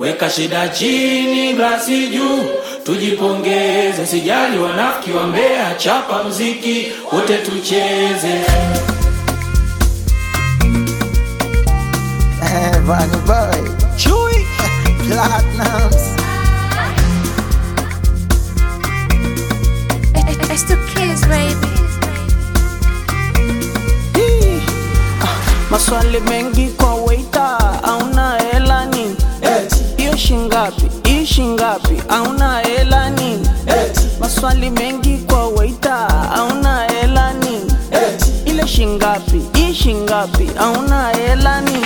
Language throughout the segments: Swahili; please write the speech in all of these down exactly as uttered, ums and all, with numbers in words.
Weka shida chini, glasi juu, tujipongeze, sijali wanafiki wa Mbeya, chapa muziki, wote tucheze. Vanny Boy, Chewy, Platinums. It's the kids, baby. Maswali mengi kwa waiter, hauna hela nini? Iyo shingapi, iyo shingapi, hauna hela nini? Maswali mengi kwa waiter, hauna hela nini? Ile shingapi, iyo shingapi, hauna hela nini?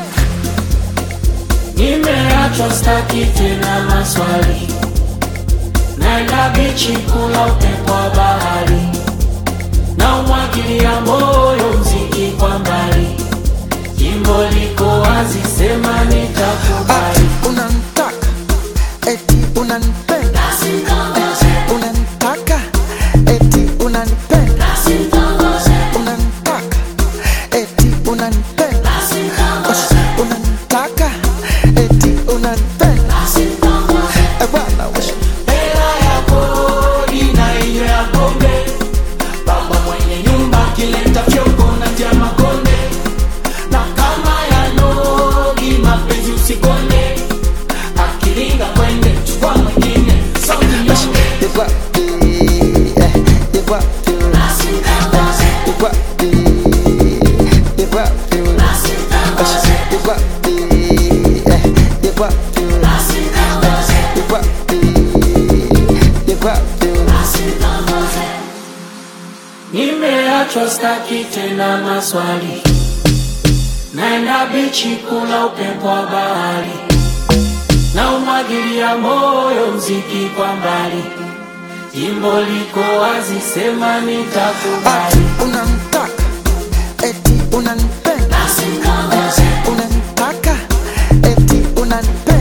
Nimeachwa staki tena maswali, naenda bichi kula upepo wa bahari, na umwagilia moyo mziki kwa mbali, jimbo liko wazi, sema nitakubali. Unanitaka, eti unanipenda, unanitaka, eti unanipenda, unanitaka, eti unanipenda, unanitaka, eti unanipenda. Eh bwana wewe, Hela ya kodi na iyo ya pombe, baba mwenye nyumba kileta fyoko na tia makonde, na kama ya nogi mapenzi usikonde, akiringa kwende chukua mwingine, sauti nyonge. you got the, eh, you got the, you got the, you got the, you got the, eh, you got the, you got the, you got the. Nimeachwa staki tena maswali, naenda bichi kula upepo wa bahari, na umwagilia moyo mziki kwa mbali, jimbo liko wazi, sema nitakubali. Unanitaka, eti unanipenda, unanitaka, eti unanipenda.